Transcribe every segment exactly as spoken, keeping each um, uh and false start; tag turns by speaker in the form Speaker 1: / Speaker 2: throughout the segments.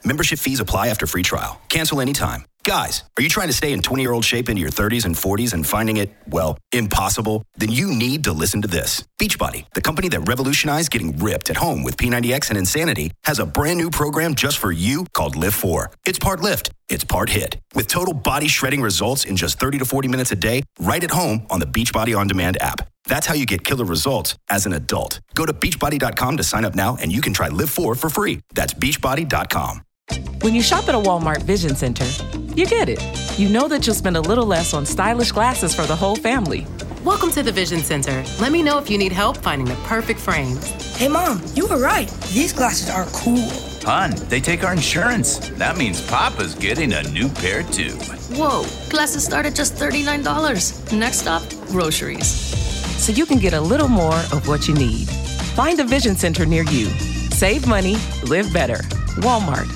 Speaker 1: Membership fees apply after free trial. Cancel anytime. Guys, are you trying to stay in twenty-year-old shape into your thirties and forties and finding it, well, impossible? Then you need to listen to this. Beachbody, the company that revolutionized getting ripped at home with P ninety X and Insanity, has a brand new program just for you called Lift four. It's part lift. It's part hit. With total body shredding results in just thirty to forty minutes a day, right at home on the Beachbody On Demand app. That's how you get killer results as an adult. Go to beachbody dot com to sign up now, and you can try Live four for free. That's beachbody dot com.
Speaker 2: When you shop at a Walmart Vision Center, you get it. You know that you'll spend a little less on stylish glasses for the whole family.
Speaker 3: Welcome to the Vision Center. Let me know if you need help finding the perfect frames.
Speaker 4: Hey, Mom, you were right. These glasses are cool.
Speaker 5: Hon, they take our insurance. That means Papa's getting a new pair, too.
Speaker 6: Whoa, glasses start at just thirty-nine dollars. Next stop, groceries.
Speaker 2: So you can get a little more of what you need. Find a Vision Center near you. Save money, live better. Walmart.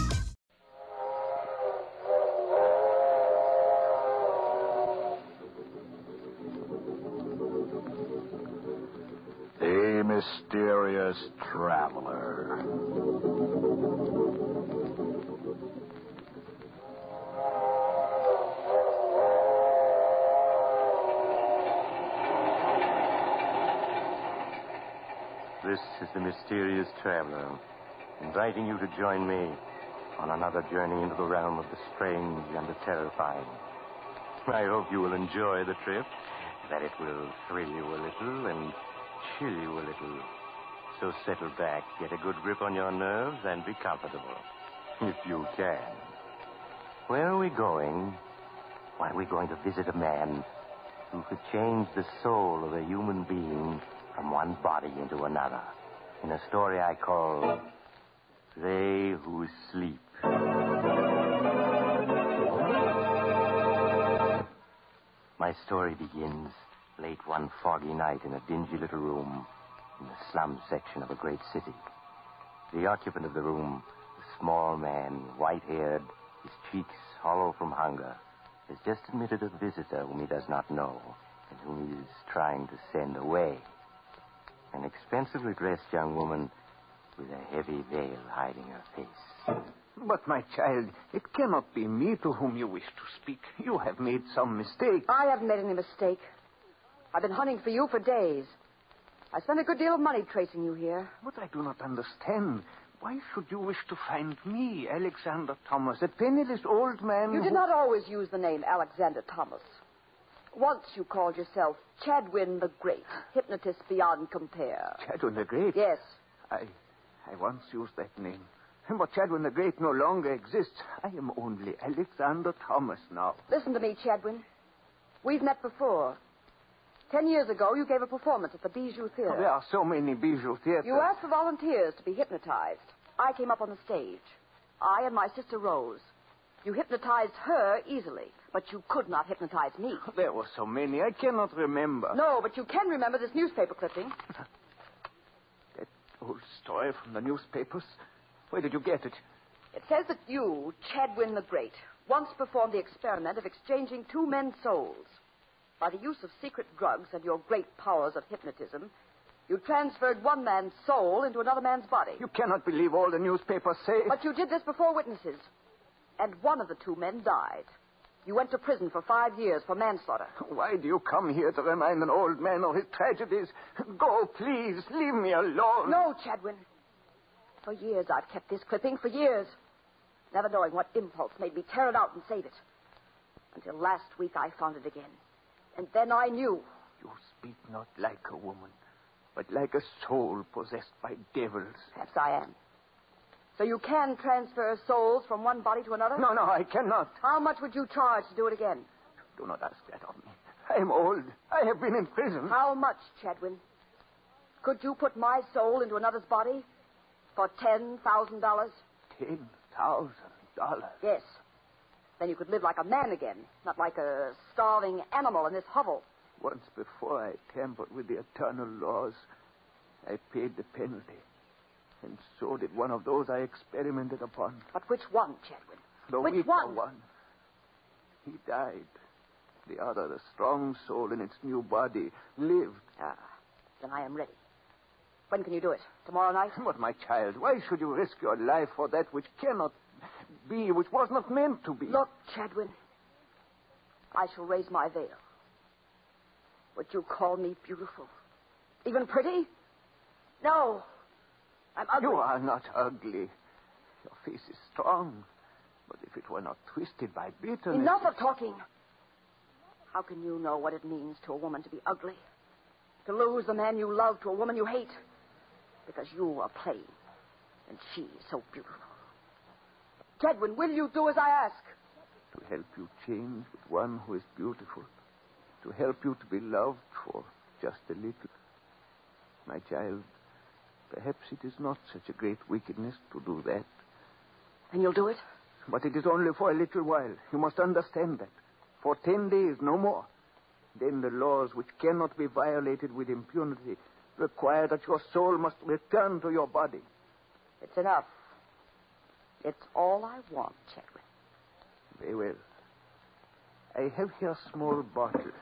Speaker 7: A mysterious traveler.
Speaker 8: This is the mysterious traveler, inviting you to join me on another journey into the realm of the strange and the terrifying. I hope you will enjoy the trip, that it will thrill you a little and chill you a little. So settle back, get a good grip on your nerves, and be comfortable, if you can. Where are we going? Why, we're going to visit a man who could change the soul of a human being from one body into another, in a story I call They Who Sleep. My story begins late one foggy night in a dingy little room in the slum section of a great city. The occupant of the room, a small man, white-haired, his cheeks hollow from hunger, has just admitted a visitor whom he does not know and whom he is trying to send away. An expensively dressed young woman with a heavy veil hiding her face.
Speaker 9: But, my child, it cannot be me to whom you wish to speak. You have made some mistake.
Speaker 10: I haven't made any mistake. I've been hunting for you for days. I spent a good deal of money tracing you here.
Speaker 9: But I do not understand. Why should you wish to find me, Alexander Thomas, a penniless old man?
Speaker 10: You
Speaker 9: who...
Speaker 10: did not always use the name Alexander Thomas. Once you called yourself Chadwin the Great, hypnotist beyond compare.
Speaker 9: Chadwin the Great?
Speaker 10: Yes.
Speaker 9: I, I once used that name. But Chadwin the Great no longer exists. I am only Alexander Thomas now.
Speaker 10: Listen to me, Chadwin. We've met before. Ten years ago, you gave a performance at the Bijou Theater.
Speaker 9: Oh, there are so many Bijou theaters.
Speaker 10: You asked for volunteers to be hypnotized. I came up on the stage. I and my sister Rose. You hypnotized her easily, but you could not hypnotize me.
Speaker 9: There were so many, I cannot remember.
Speaker 10: No, but you can remember this newspaper clipping.
Speaker 9: That old story from the newspapers? Where did you get it?
Speaker 10: It says that you, Chadwin the Great, once performed the experiment of exchanging two men's souls. By the use of secret drugs and your great powers of hypnotism, you transferred one man's soul into another man's body.
Speaker 9: You cannot believe all the newspapers say.
Speaker 10: But you did this before witnesses. And one of the two men died. You went to prison for five years for manslaughter.
Speaker 9: Why do you come here to remind an old man of his tragedies? Go, please. Leave me alone.
Speaker 10: No, Chadwin. For years I've kept this clipping, for years. Never knowing what impulse made me tear it out and save it. Until last week I found it again. And then I knew.
Speaker 9: You speak not like a woman, but like a soul possessed by devils.
Speaker 10: Perhaps I am. So you can transfer souls from one body to another?
Speaker 9: No, no, I cannot.
Speaker 10: How much would you charge to do it again?
Speaker 9: Do not ask that of me. I am old. I have been in prison.
Speaker 10: How much, Chadwin? Could you put my soul into another's body for ten thousand dollars?
Speaker 9: Ten thousand dollars?
Speaker 10: Yes. Then you could live like a man again, not like a starving animal in this hovel.
Speaker 9: Once before I tampered with the eternal laws. I paid the penalty. And so did one of those I experimented upon.
Speaker 10: But which one, Chadwin?
Speaker 9: The
Speaker 10: which
Speaker 9: weaker
Speaker 10: one?
Speaker 9: one. He died. The other, the strong soul in its new body, lived.
Speaker 10: Ah, then I am ready. When can you do it? Tomorrow night?
Speaker 9: But, my child, why should you risk your life for that which cannot be, which was not meant to be.
Speaker 10: Look, Chadwin, I shall raise my veil. Would you call me beautiful? Even pretty? No. I'm ugly.
Speaker 9: You are not ugly. Your face is strong. But if it were not twisted by bitterness...
Speaker 10: Enough of talking. How can you know what it means to a woman to be ugly? To lose the man you love to a woman you hate? Because you are plain, and she is so beautiful. Chadwin, will you do as I ask?
Speaker 9: To help you change with one who is beautiful. To help you to be loved for just a little. My child, perhaps it is not such a great wickedness to do that.
Speaker 10: And you'll do it?
Speaker 9: But it is only for a little while. You must understand that. For ten days, no more. Then the laws, which cannot be violated with impunity, require that your soul must return to your body.
Speaker 10: It's enough. It's all I want, Chadwin.
Speaker 9: Very well. I have here a small bottle.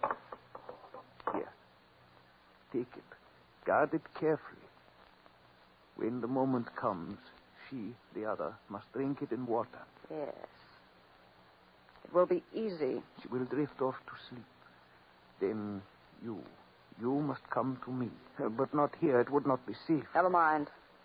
Speaker 9: Here. Take it. Guard it carefully. When the moment comes, she, the other, must drink it in water.
Speaker 10: Yes. It will be easy.
Speaker 9: She will drift off to sleep. Then you, you must come to me. Uh, but not here. It would not be safe.
Speaker 10: Never mind.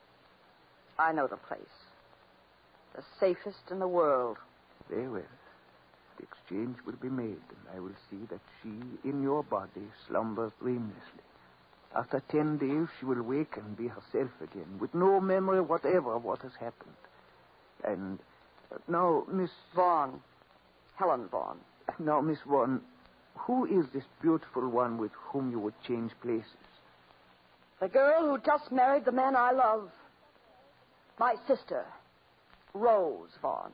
Speaker 10: I know the place. The safest in the world.
Speaker 9: Very well. The exchange will be made, and I will see that she, in your body, slumbers dreamlessly. After ten days, she will wake and be herself again, with no memory whatever of what has happened. And uh, now, Miss...
Speaker 10: Vaughn. Helen Vaughn.
Speaker 9: Now, Miss Vaughn, who is this beautiful one with whom you would change places?
Speaker 10: The girl who just married the man I love. My sister, Rose Vaughn.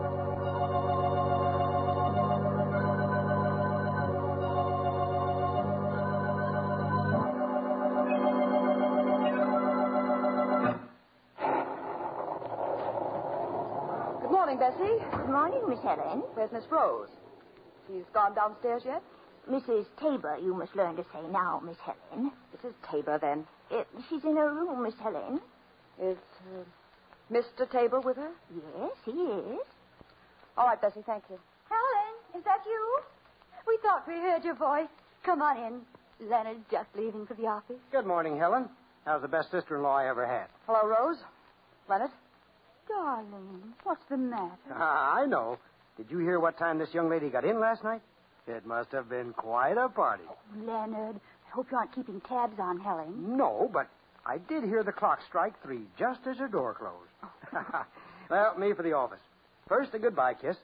Speaker 10: Good morning, Bessie.
Speaker 11: Good morning, Miss Helen.
Speaker 10: Where's Miss Rose? She's gone downstairs yet?
Speaker 11: Missus Tabor, you must learn to say now, Miss Helen.
Speaker 10: Missus Tabor, then.
Speaker 11: Uh, she's in her room, Miss Helen.
Speaker 10: Is uh, Mister Tabor with her?
Speaker 11: Yes, he is.
Speaker 10: All right, Bessie, thank you.
Speaker 11: Helen, is that you? We thought we heard your voice. Come on in. Leonard's just leaving for the office.
Speaker 12: Good morning, Helen. How's the best sister-in-law I ever had?
Speaker 10: Hello, Rose. Leonard.
Speaker 11: Darling, what's the matter?
Speaker 12: Ah, I know. Did you hear what time this young lady got in last night? It must have been quite a party.
Speaker 11: Oh, Leonard, I hope you aren't keeping tabs on Helen.
Speaker 12: No, but I did hear the clock strike three just as her door closed. Well, me for the office. First, a goodbye kiss.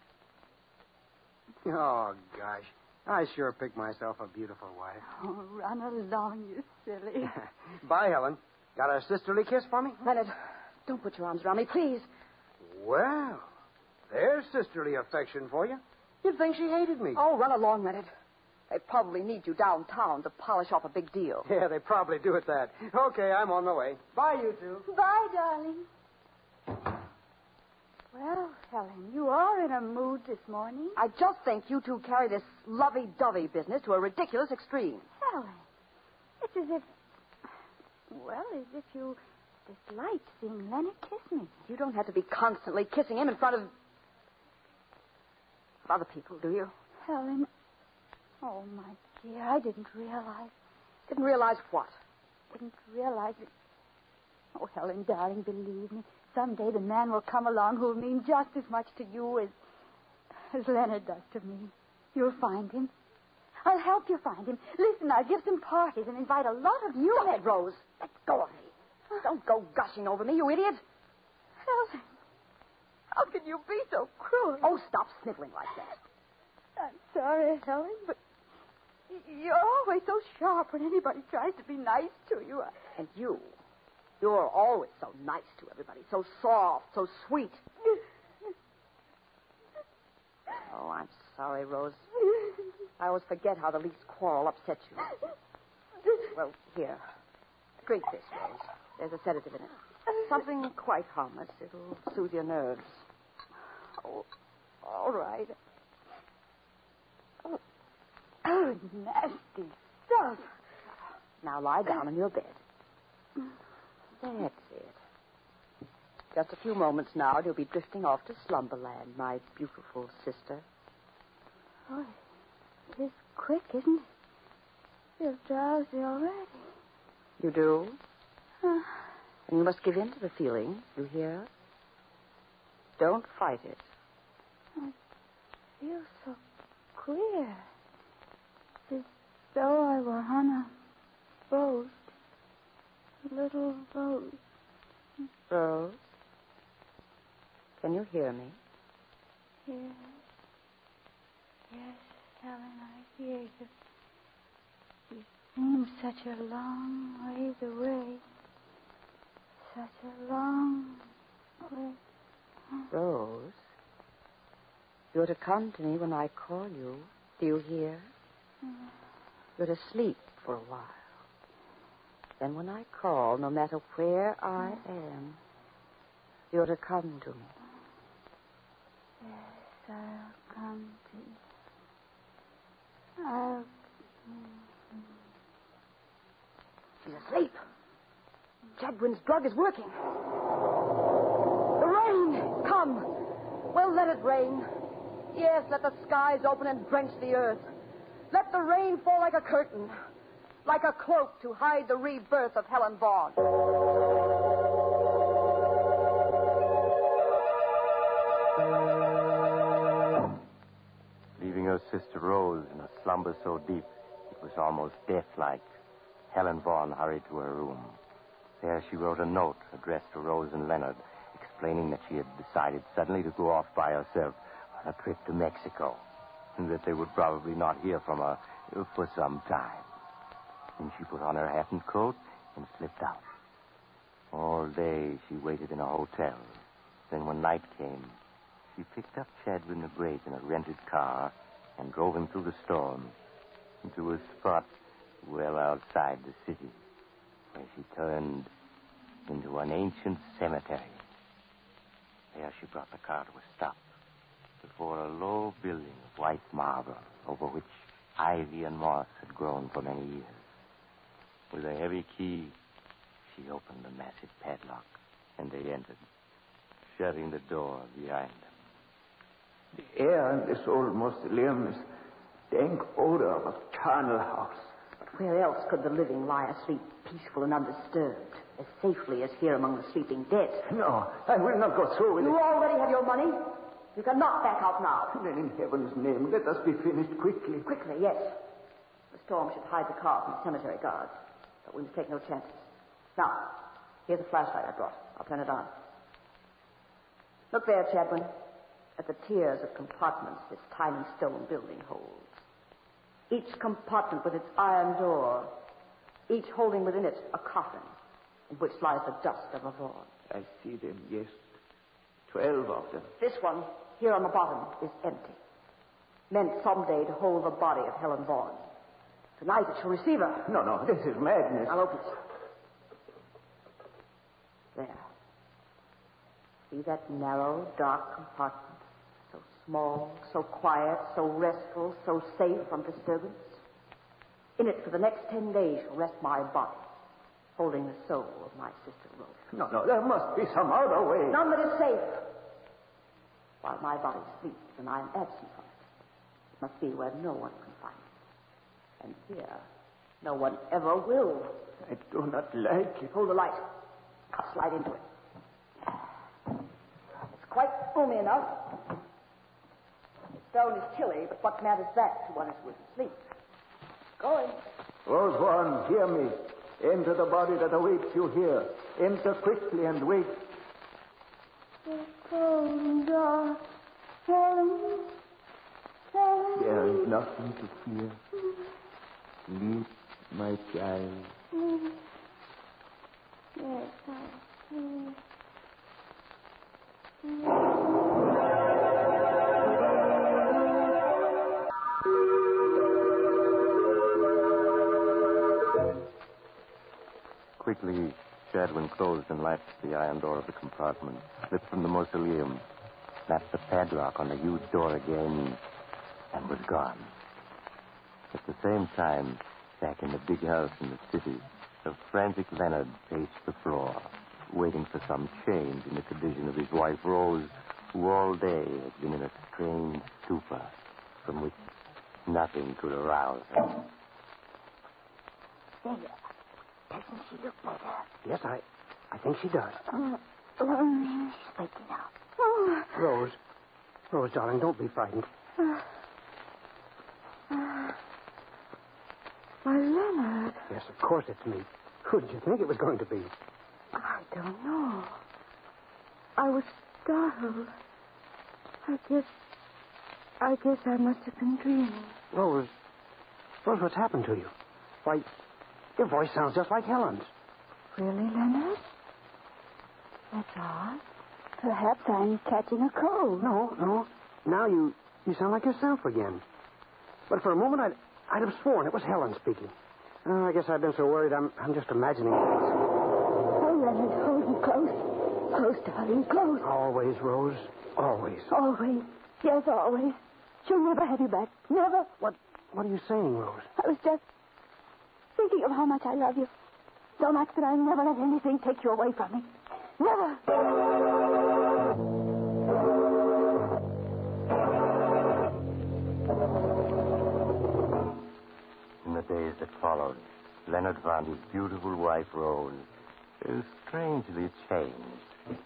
Speaker 12: Oh, gosh. I sure picked myself a beautiful wife.
Speaker 11: Oh, run along, you silly.
Speaker 12: Bye, Helen. Got a sisterly kiss for me?
Speaker 10: Leonard, don't put your arms around me, please.
Speaker 12: Well, there's sisterly affection for you. You'd think she hated me.
Speaker 10: Oh, run along, Leonard. They probably need you downtown to polish off a big deal.
Speaker 12: Yeah, they probably do at that. Okay, I'm on the way. Bye, you two.
Speaker 11: Bye, darling. Well, Helen, you are in a mood this morning.
Speaker 10: I just think you two carry this lovey-dovey business to a ridiculous extreme.
Speaker 11: Helen, it's as if, well, as if you disliked seeing Leonard kiss me.
Speaker 10: You don't have to be constantly kissing him in front of... of other people, do you?
Speaker 11: Helen, oh, my dear, I didn't realize.
Speaker 10: Didn't realize what?
Speaker 11: Didn't realize it. Oh, Helen, darling, believe me. Someday the man will come along who will mean just as much to you as, as Leonard does to me. You'll find him. I'll help you find him. Listen, I'll give some parties and invite a lot of you.
Speaker 10: Go ahead, Rose. Let go of me. Don't go gushing over me, you idiot.
Speaker 11: Helen, how can you be so cruel?
Speaker 10: Oh, stop sniveling like that.
Speaker 11: I'm sorry, Helen, but you're always so sharp when anybody tries to be nice to you. I...
Speaker 10: And you, you're always so nice to everybody, so soft, so sweet. Oh, I'm sorry, Rose. I always forget how the least quarrel upsets you. Well, here. Drink this, Rose. There's a sedative in it. Something quite harmless. It'll soothe your nerves.
Speaker 11: Oh, all right. Oh, oh, nasty stuff.
Speaker 10: Now lie down in your bed. That's it. Just a few moments now, and you'll be drifting off to slumberland, my beautiful sister.
Speaker 11: Oh, it is quick, isn't it? I feel drowsy already.
Speaker 10: You do?
Speaker 11: Uh,
Speaker 10: And you must give in to the feeling, you hear? Don't fight it.
Speaker 11: I feel so queer. It's as though I were on a boat. A little boat.
Speaker 10: Rose? Can you hear me?
Speaker 11: Yes. Yes, Helen, I hear you. You seem such a long ways away. Such a long way.
Speaker 10: Rose, you're to come to me when I call you. Do you hear?
Speaker 11: Mm.
Speaker 10: You're to sleep for a while. Then when I call, no matter where I am, you're to come to me.
Speaker 11: Yes, I'll come to you. I'll...
Speaker 10: She's asleep. Chadwin's drug is working. The rain! Come. Well, let it rain. Yes, let the skies open and drench the earth. Let the rain fall like a curtain, like a cloak to hide the rebirth of Helen Vaughn.
Speaker 8: Leaving her sister Rose in a slumber so deep it was almost death-like, Helen Vaughn hurried to her room. There she wrote a note addressed to Rose and Leonard, explaining that she had decided suddenly to go off by herself on a trip to Mexico, and that they would probably not hear from her for some time. Then she put on her hat and coat and slipped out. All day she waited in a hotel. Then when night came, she picked up Chadwin the Great in a rented car and drove him through the storm into a spot well outside the city, where she turned into an ancient cemetery. There she brought the car to a stop before a low building of white marble over which ivy and moss had grown for many years. With a heavy key, she opened the massive padlock, and they entered, shutting the door behind them.
Speaker 9: The air in this old mausoleum is dank odor of a charnel house.
Speaker 10: But where else could the living lie asleep, peaceful and undisturbed, as safely as here among the sleeping dead?
Speaker 9: No, I will not go through with
Speaker 10: you
Speaker 9: it.
Speaker 10: You already have your money. You cannot back out now.
Speaker 9: Then in heaven's name, let us be finished quickly.
Speaker 10: Quickly, yes. The storm should hide the car from the cemetery guards, but we must take no chances. Now, here's a flashlight I brought. I'll turn it on. Look there, Chadwin, at the tiers of compartments this tiny stone building holds. Each compartment with its iron door, each holding within it a coffin in which lies the dust of a Vaughn.
Speaker 9: I see them, yes. Twelve of them.
Speaker 10: This one, here on the bottom, is empty. Meant someday to hold the body of Helen Vaughn. Tonight it shall receive her.
Speaker 9: No, no, this is madness.
Speaker 10: I'll open it. There. See that narrow, dark compartment? So small, so quiet, so restful, so safe from disturbance. In it for the next ten days shall rest my body, holding the soul of my sister Rose.
Speaker 9: No, no, there must be some other way.
Speaker 10: None that is safe. While my body sleeps and I am absent from it, it must be where no one can find it. And here, no one ever will.
Speaker 9: I do not like it.
Speaker 10: Hold the light. I'll slide into it. It's quite roomy enough. The stone is chilly, but what matters that to one who is asleep? Going.
Speaker 9: Rose Vaughn, hear me. Enter the body that awaits you here. Enter quickly and wait.
Speaker 11: The cold dark, Helen, Helen.
Speaker 9: There is nothing to fear. Sleep, my child.
Speaker 11: Yes, I sleep.
Speaker 8: Quickly, Chadwin closed and latched the iron door of the compartment, slipped from the mausoleum, snapped the padlock on the huge door again, and was gone. At the same time, back in the big house in the city, the frantic Leonard paced the floor, waiting for some change in the condition of his wife, Rose, who all day had been in a strange stupor from which nothing could arouse her.
Speaker 11: There. Doesn't she look better?
Speaker 12: Yes, I, I think she does.
Speaker 11: Uh, um, she's waking up. Oh.
Speaker 12: Rose. Rose, darling, don't be frightened.
Speaker 11: Uh, uh, my Leonard.
Speaker 12: Yes, of course it's me. Who did you think it was going to be?
Speaker 11: I don't know. I was startled. I guess... I guess I must have been dreaming.
Speaker 12: Rose. Rose, what's happened to you? Why, your voice sounds just like Helen's.
Speaker 11: Really, Leonard? That's odd. Perhaps I'm catching a cold.
Speaker 12: No, no. Now you, you sound like yourself again. But for a moment, I'd, I'd have sworn it was Helen speaking. Oh, I guess I've been so worried I'm, I'm just imagining things.
Speaker 11: Oh, Leonard, hold me close. Close, darling, close.
Speaker 12: Always, Rose. Always.
Speaker 11: Always. Yes, always. She'll never have you back. Never.
Speaker 12: What, what are you saying, Rose?
Speaker 11: I was just thinking of how much I love you. So much that I'll never let anything take you away from me. Never.
Speaker 8: In the days that followed, Leonard found his beautiful wife, Rose, is strangely changed.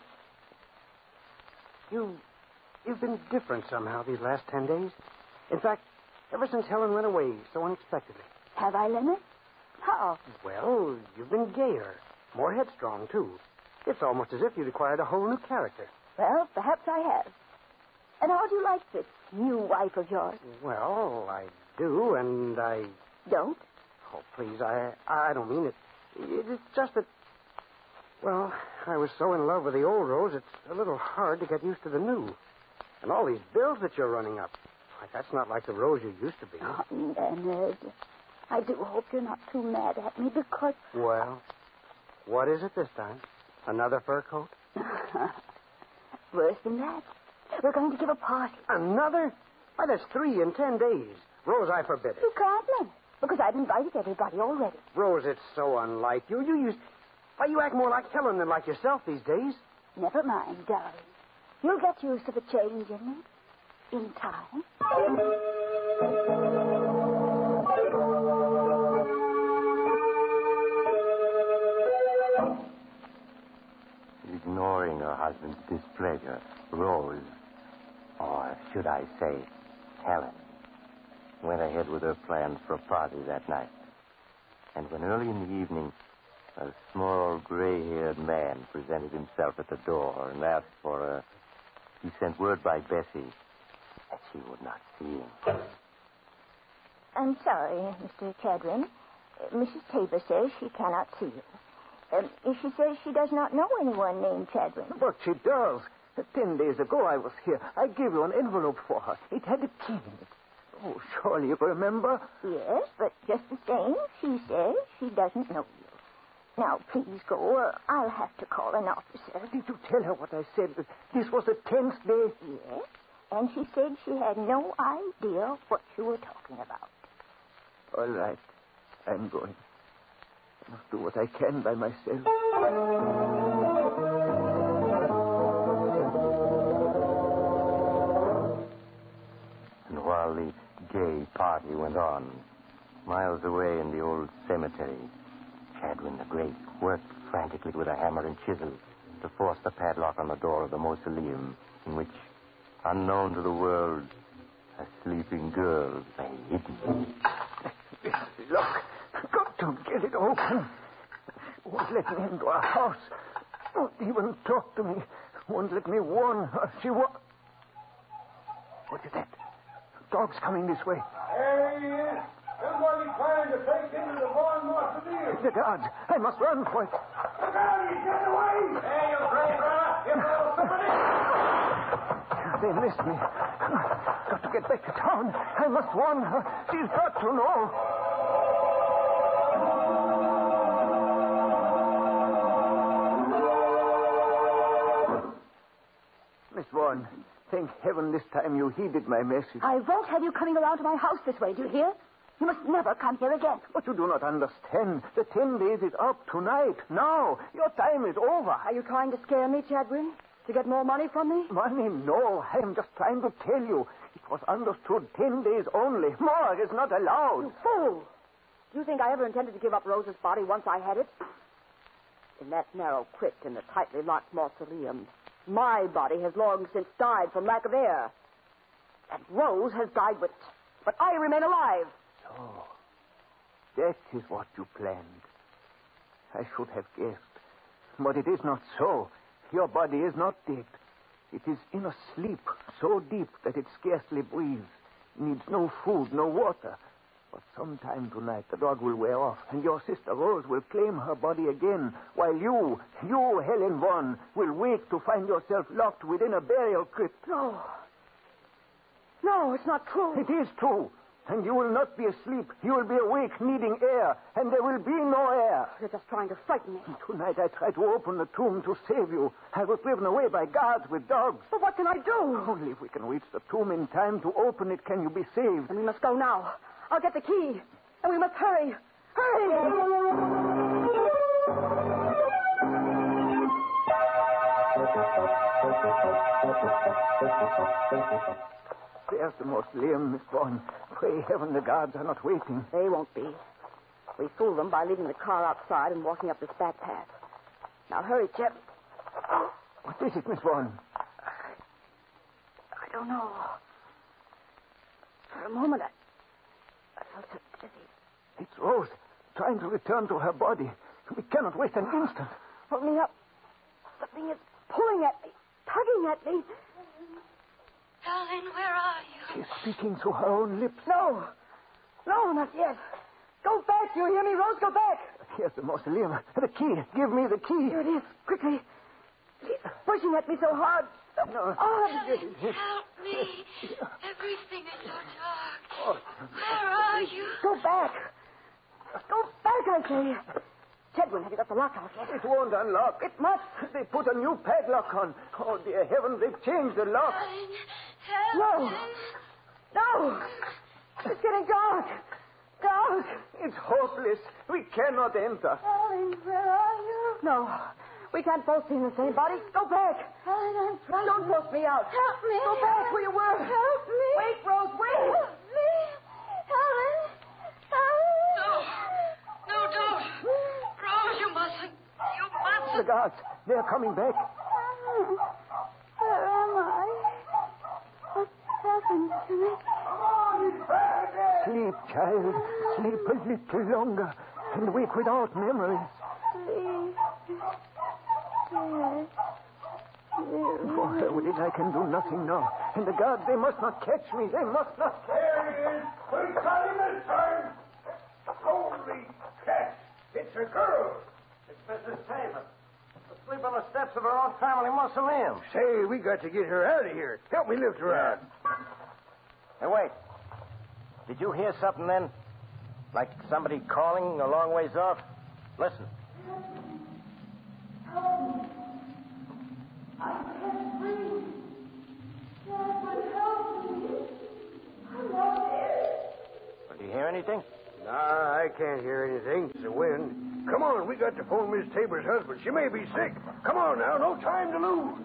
Speaker 12: You, you've been different somehow these last ten days. In fact, ever since Helen went away so unexpectedly.
Speaker 11: Have I, Leonard? How?
Speaker 12: Well, you've been gayer, more headstrong, too. It's almost as if you'd acquired a whole new character.
Speaker 11: Well, perhaps I have. And how do you like this new wife of yours?
Speaker 12: Well, I do, and I...
Speaker 11: Don't?
Speaker 12: Oh, please, I I don't mean it. It's just that, well, I was so in love with the old Rose, it's a little hard to get used to the new. And all these bills that you're running up. Why, that's not like the Rose you used to be.
Speaker 11: Oh, Leonard, I do hope you're not too mad at me because...
Speaker 12: Well, what is it this time? Another fur coat?
Speaker 11: Worse than that. We're going to give a party.
Speaker 12: Another? Why, that's three in ten days. Rose, I forbid it.
Speaker 11: You can't, Leonard, because I've invited everybody already.
Speaker 12: Rose, it's so unlike you. You use... Why, you act more like Helen than like yourself these days.
Speaker 11: Never mind, darling. You'll get used to the change in me. In time.
Speaker 8: Ignoring her husband's displeasure, Rose, or should I say, Helen, went ahead with her plans for a party that night. And when early in the evening, a small, gray-haired man presented himself at the door and asked for her, he sent word by Bessie that she would not see him.
Speaker 11: I'm sorry, Mister Chadwin. Uh, Missus Tabor says she cannot see you. Um, she says she does not know anyone named Chadwin.
Speaker 9: But she does. Ten days ago I was here. I gave you an envelope for her. It had a key in it. Oh, surely you remember?
Speaker 11: Yes, but just the same, she says she doesn't know you. Now, please go, or I'll have to call an officer.
Speaker 9: Did you tell her what I said? This was the tenth day?
Speaker 11: Yes, and she said she had no idea what you were talking about.
Speaker 9: All right. I'm going. I must do what I can by myself.
Speaker 8: And while the gay party went on, miles away in the old cemetery, Chadwin the Great worked frantically with a hammer and chisel to force the padlock on the door of the mausoleum in which, unknown to the world, a sleeping girl lay hidden.
Speaker 9: Look, got to get it open. Won't let me into our house. Won't even talk to me. Won't let me warn her. She won't. What is that? Dog's coming this way.
Speaker 13: There he is. Somebody trying to break into the barn mausoleum.
Speaker 9: The guards. I must run for it.
Speaker 13: Look out, he's getting away. Hey, you brave brother. You little somebody.
Speaker 9: They missed me. Got to get back to town. I must warn her. She's got to know. Miss Vaughn, thank heaven this time you heeded my message.
Speaker 11: I won't have you coming around to my house this way, do you hear? You must never come here again.
Speaker 9: But you do not understand. The ten days is up tonight. Now. Your time is over.
Speaker 10: Are you trying to scare me, Chadwin? To get more money from me?
Speaker 9: Money? No. I am just trying to tell you. It was understood ten days only. More is not allowed.
Speaker 10: You fool! Do you think I ever intended to give up Rose's body once I had it? In that narrow crypt in the tightly locked mausoleum, my body has long since died from lack of air. And Rose has died with it. But I remain alive.
Speaker 9: So, that is what you planned. I should have guessed. But it is not so. Your body is not dead. It is in a sleep so deep that it scarcely breathes. Needs no food, no water. But sometime tonight the dog will wear off, and your sister Rose will claim her body again, while you, you, Helen Vaughan, will wake to find yourself locked within a burial crypt.
Speaker 10: No. No, it's not true.
Speaker 9: It is true. And you will not be asleep. You will be awake, needing air, and there will be no air.
Speaker 10: You're just trying to frighten me.
Speaker 9: Tonight I tried to open the tomb to save you. I was driven away by guards with dogs.
Speaker 10: But what can I do?
Speaker 9: Only if we can reach the tomb in time to open it can you be saved.
Speaker 10: And we must go now. I'll get the key. And we must hurry. Hurry!
Speaker 9: There's the mausoleum, Miss Vaughan. Pray heaven the guards are not waiting.
Speaker 10: They won't be. We fooled them by leaving the car outside and walking up this back path. Now hurry, Chip.
Speaker 9: What is it, Miss Vaughan?
Speaker 10: I don't know. For a moment, I, I felt so dizzy.
Speaker 9: It's Rose, trying to return to her body. We cannot wait an instant.
Speaker 10: Hold me up. Something is pulling at me, tugging at me.
Speaker 11: Darling, where are you?
Speaker 9: She's speaking through her own lips.
Speaker 10: No. No, not yet. Go back. You hear me, Rose? Go back.
Speaker 9: Here's the mausoleum. The key. Give me the key.
Speaker 10: Here it is. Quickly. She's pushing at me so hard.
Speaker 9: No.
Speaker 10: Oh,
Speaker 11: help me. Everything is so dark. Where are you?
Speaker 10: Go back. Go back, I say. Chadwin, have you got the lock out yet?
Speaker 9: It won't unlock.
Speaker 10: It must.
Speaker 9: They put a new padlock on. Oh, dear heavens, they've changed the lock.
Speaker 10: No. No. It's getting dark. Dark.
Speaker 9: It's hopeless. We cannot enter.
Speaker 11: Darling, where are you?
Speaker 10: No. We can't both be in the same body. Go back.
Speaker 11: Darling, I'm frightened.
Speaker 10: Don't force me out.
Speaker 11: Help me.
Speaker 10: Go back where you were.
Speaker 11: Help me.
Speaker 10: Wait, Rose, wait.
Speaker 11: Help me. Helen. Helen.
Speaker 6: No. No, don't. Rose, you mustn't. You mustn't.
Speaker 9: The guards. They're coming back.
Speaker 11: Helen. Where am I? What's happened to me?
Speaker 9: Sleep, child. Sleep a little longer and wake without memories.
Speaker 11: Please. Yes.
Speaker 9: For Hereward, I can do nothing now. And the guards, they must not catch me. They must not.
Speaker 13: There it is. We got him this time. Holy cats. It's a girl.
Speaker 12: It's Missus Taylor. Asleep on the steps of her own family mausoleum.
Speaker 13: Say, we got to get her out of here. Help me lift her out.
Speaker 12: Hey, wait. Did you hear something then? Like somebody calling a long ways off? Listen.
Speaker 11: I can't breathe. Someone help me. I'm not here.
Speaker 12: Do you hear anything?
Speaker 13: Nah, I can't hear anything. It's the wind. Come on, we got to phone Miss Tabor's husband. She may be sick. Come on now, no time to lose.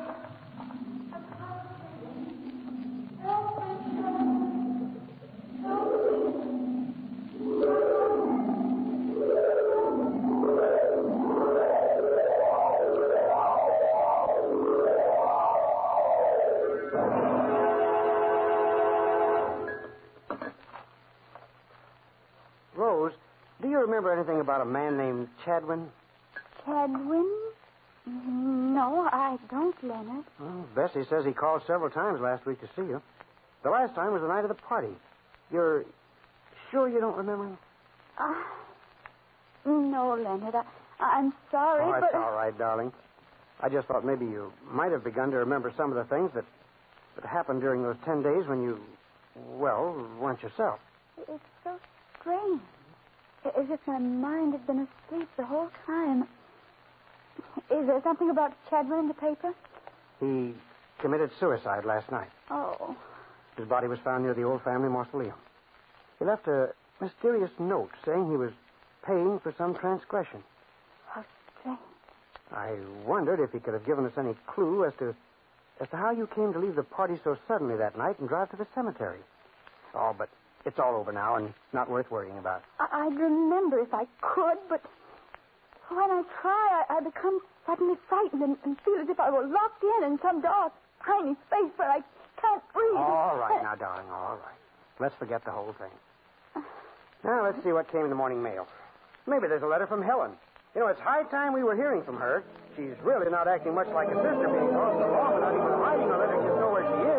Speaker 12: Rose, do you remember anything about a man named Chadwin?
Speaker 11: Chadwin? No, I don't, Leonard.
Speaker 12: Well, Bessie says he called several times last week to see you. The last time was the night of the party. You're sure you don't remember him?
Speaker 11: Uh, no, Leonard. I, I'm sorry,
Speaker 12: Oh, it's
Speaker 11: but...
Speaker 12: all right, darling. I just thought maybe you might have begun to remember some of the things that, that happened during those ten days when you, well, weren't yourself.
Speaker 11: It's so strange. As if my mind had been asleep the whole time. Is there something about Chadwin in the paper?
Speaker 12: He committed suicide last night.
Speaker 11: Oh.
Speaker 12: His body was found near the old family mausoleum. He left a mysterious note saying he was paying for some transgression.
Speaker 11: How strange.
Speaker 12: I wondered if he could have given us any clue as to as to how you came to leave the party so suddenly that night and drive to the cemetery. Oh, but it's all over now and not worth worrying about.
Speaker 11: I- I'd remember if I could, but when I try, I, I become suddenly frightened and, and feel as if I were locked in in some dark, tiny space where I can't breathe.
Speaker 12: All right, now, darling, all right. Let's forget the whole thing. Now, let's see what came in the morning mail. Maybe there's a letter from Helen. You know, it's high time we were hearing from her. She's really not acting much like a sister, being gone so long without even writing a letter to know where she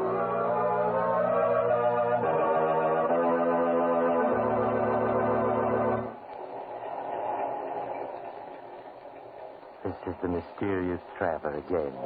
Speaker 8: is. This is the mysterious traveler again.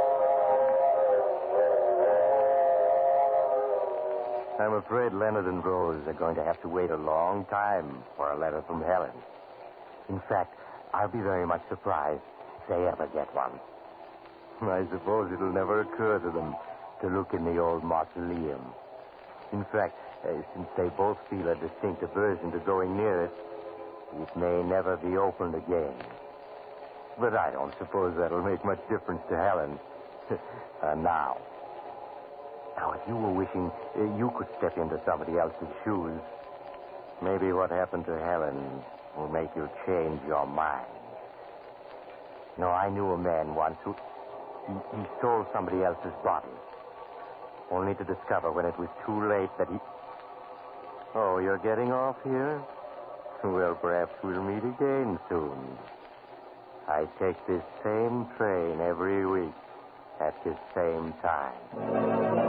Speaker 8: I'm afraid Leonard and Rose are going to have to wait a long time for a letter from Helen. In fact, I'll be very much surprised if they ever get one. I suppose it'll never occur to them to look in the old mausoleum. In fact, uh, since they both feel a distinct aversion to going near it, it may never be opened again. But I don't suppose that'll make much difference to Helen. uh, now. Now, if you were wishing uh, you could step into somebody else's shoes, maybe what happened to Helen will make you change your mind. You know, I knew a man once who... He, he stole somebody else's body, only to discover when it was too late that he... Oh, you're getting off here? Well, perhaps we'll meet again soon. I take this same train every week at this same time.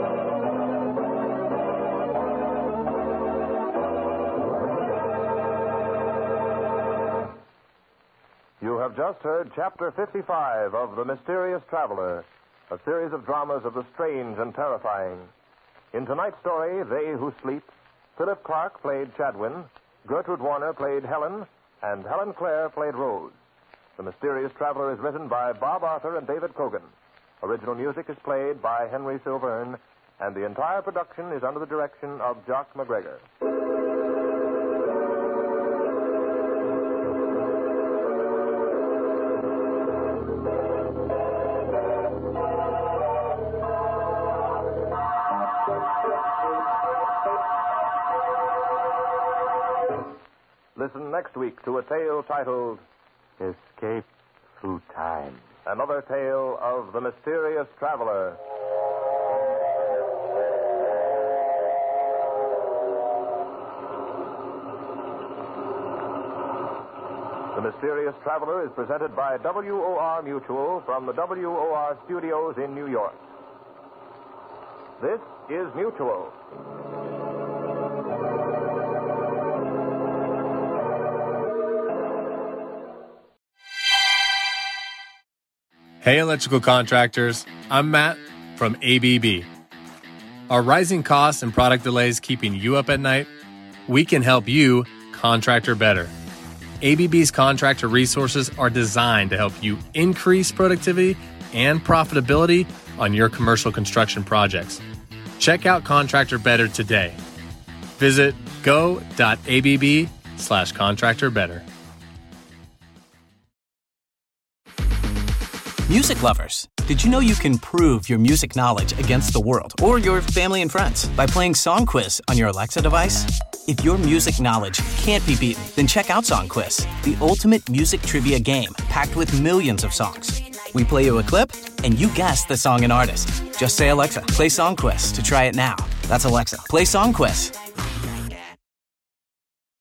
Speaker 14: You have just heard Chapter fifty-five of The Mysterious Traveler, a series of dramas of the strange and terrifying. In tonight's story, They Who Sleep, Philip Clark played Chadwin, Gertrude Warner played Helen, and Helen Clare played Rose. The Mysterious Traveler is written by Bob Arthur and David Cogan. Original music is played by Henry Silverne, and the entire production is under the direction of Jock McGregor. Listen next week to a tale titled
Speaker 8: Escape Through Time.
Speaker 14: Another tale of the Mysterious Traveler. The Mysterious Traveler is presented by W O R Mutual from the W O R studios in New York. This is Mutual.
Speaker 15: Hey, electrical contractors. I'm Matt from A B B. Are rising costs and product delays keeping you up at night? We can help you contractor better. A B B's contractor resources are designed to help you increase productivity and profitability on your commercial construction projects. Check out Contractor Better today. Visit go.abb slash contractor better.
Speaker 16: Music lovers, did you know you can prove your music knowledge against the world or your family and friends by playing Song Quiz on your Alexa device? If your music knowledge can't be beaten, then check out Song Quiz, the ultimate music trivia game packed with millions of songs. We play you a clip, and you guess the song and artist. Just say, Alexa, play Song Quiz to try it now. That's Alexa, play Song Quiz.